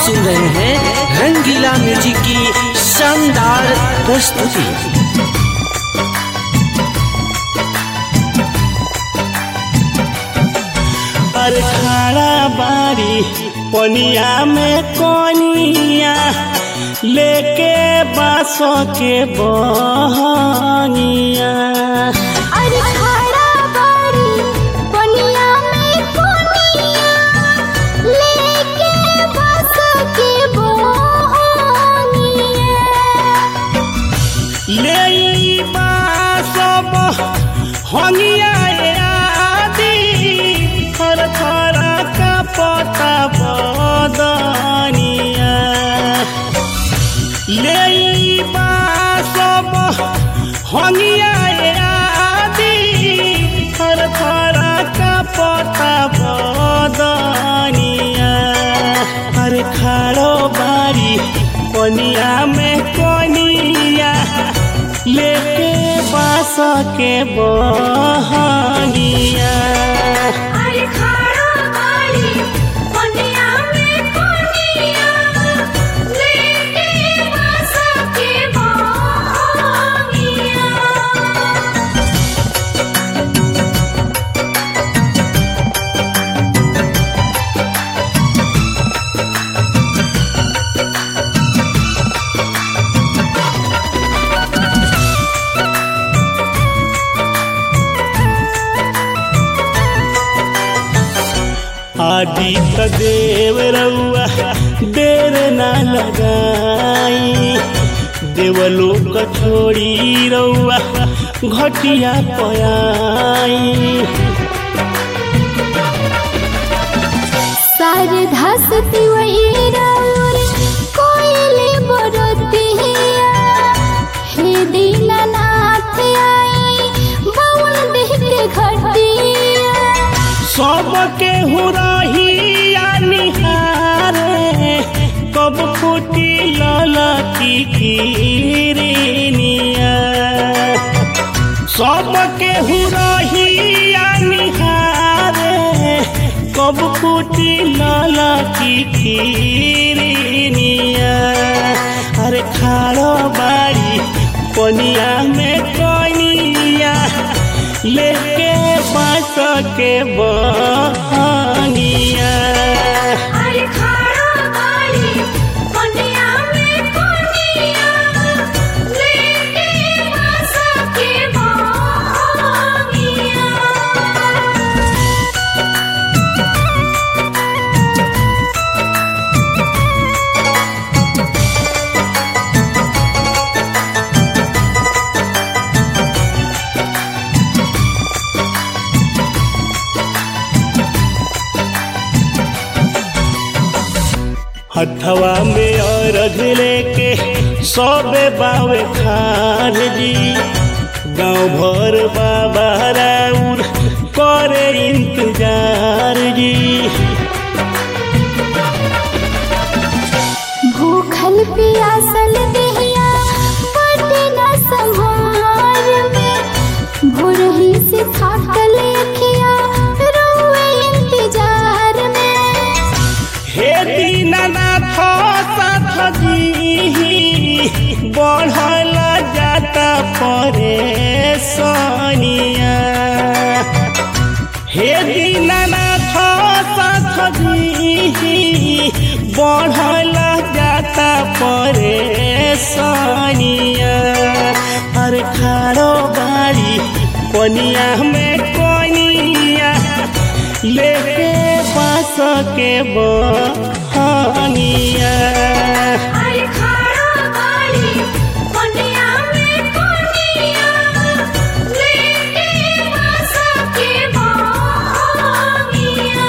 सुन रहे हैं रंगीला म्यूजिक की शानदार प्रस्तुति। खड़ा बारी पनिया में कोनिया लेके बासों के बहनिया। अरे खड़ा बारी पनिया में कोनिया लेके बासों के बहनिया। ले बासों बहनिया थर थर का पता बदनिया। ले बासों बहनिया थर थर का पता बदनिया। अरे खाड़ो बारी कोनिया में कोनिया लेके बास के बहनिया। अरे खड़ा बारी पनिया में कोनिया लेके बासों के बहनिया। आदित्य देव रउआ देर न लगाई। देवलोक छोड़ी रउआ घटिया पयाई। शारदा सती वही राउर कोयले बरतिया। हे दीनानाथ आई बाउल देह के घटिया। सबके हुरहिया निहारे कब फूटी ललकी किरनिया। सबके हुरहिया निहारे कब फूटी ललकी किरनिया। अरे खाड़ो बारी पनिया में कोनिया लेके बास के बहनिया। अरे खड़ा बारी पनिया में कोनिया लेके बासों के बहनिया। हथवा में अर्घ लेके सबे बावे खान जी। गाँव भर बाबा राउर करे इंतजार जी। भूखल पियासल देहिया बटे न संहार में। भोरही से थाकल अखिया रोए इंतजार में। हे दीनानाथ साथ जी बढ़ल जाता परेशानिया। हे दीनानाथ साथ जी बढ़ल जाता परेशानिया। अरे खाड़ो बारी कोनिया में कोनिया लेके बास के बहनिया। अरे खड़ा बारी पनिया में कोनिया लेके बासों के बहनिया।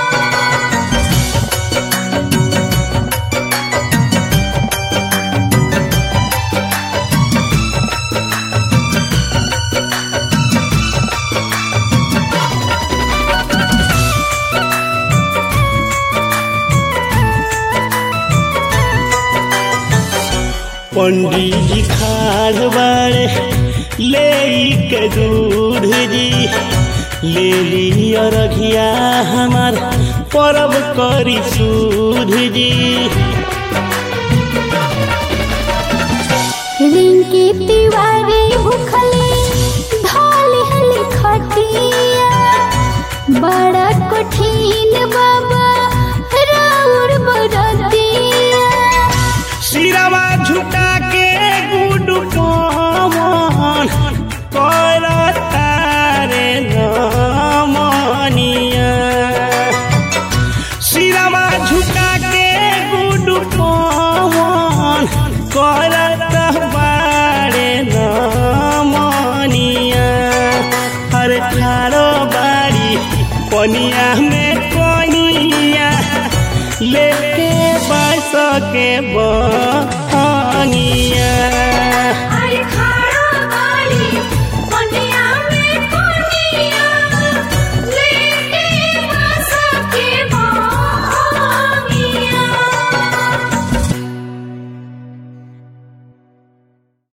पंडित जी खाड़ बाड़े ले के दूध जी। ले लिया रघिया हमार परब करी सूध जी। तिवारी भूखले ढाली हली खटिया बड़ा कठिन बाबा राउर बरतिया सिरवा झुका के गुडु पवन करता रे नमनिया सिरवा झुका के गुडु पवन करता बारे नमनिया हर ठाड़ो बाड़ी पनिया में कनिया लेके बस के